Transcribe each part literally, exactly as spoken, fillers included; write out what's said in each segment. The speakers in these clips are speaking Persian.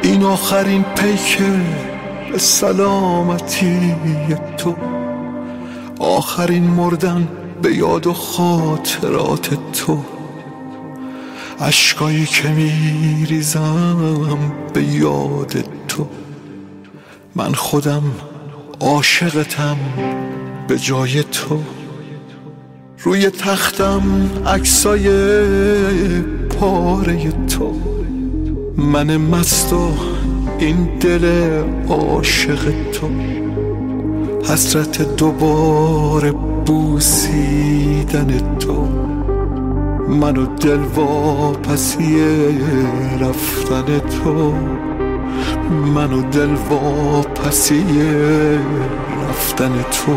این آخرین پیک به سلامتی تو، آخرین مردن به یاد و خاطرات تو، اشکایی که میریزم به یاد تو. من خودم عاشقتم به جای تو، روی تختم عکسای پاره تو، من مست و این دل عاشق تو، حسرت دوباره بوسیدن تو، من و دل واپسی رفتن تو، من و دل واپسی رفتن تو.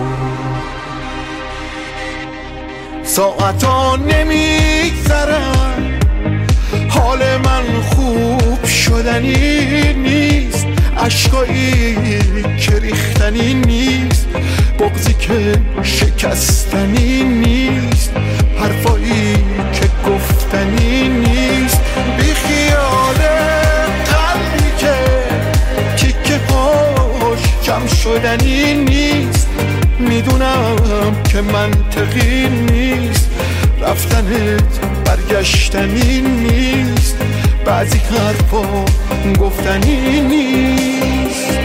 ساعتا نمیگذرن، حال من خوب شدنی نیست، اشکایی که ریختنی نیست، بغضی که شکستنی نیست، حرفایی که گفتنی نیست، بی خیال قلبی که تیکه هاش جمع شدنی نیست. میدونم که منطقی نیست، رفتنت برگشتنی نیست، بعضی حرفا گفتنی نیست.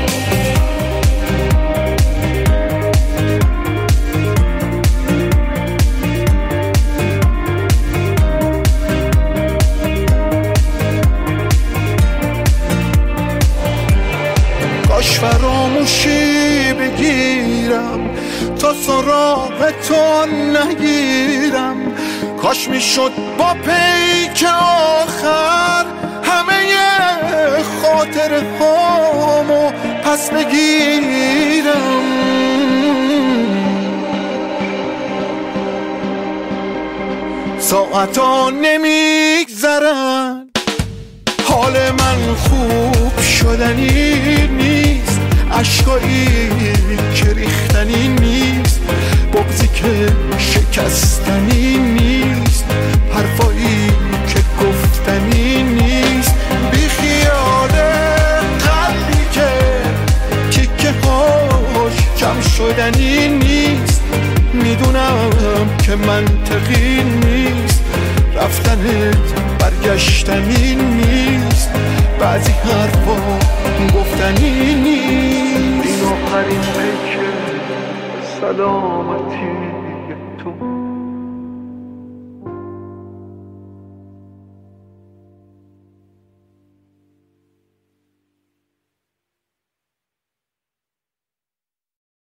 کاش فراموشی بگیرم تا سراغ تو نگیرم، کاش میشد با پیک آخر همه خاطر هامو پس بگیرم. ساعتا نمیگذرن، حال من خوب شدنی نیست، اشکایی که ریختنی نیست، بغضی که شکستنی نیست، حرفایی که گفتنی نیست، بی خیال قلبی که تیکه هاش جمع شدنی نیست. میدونم که منطقی نیست، رفتنت برگشتنی نیست، بعضی حرفا گفتنی نیست. این آخرین پیک سلامتی تو.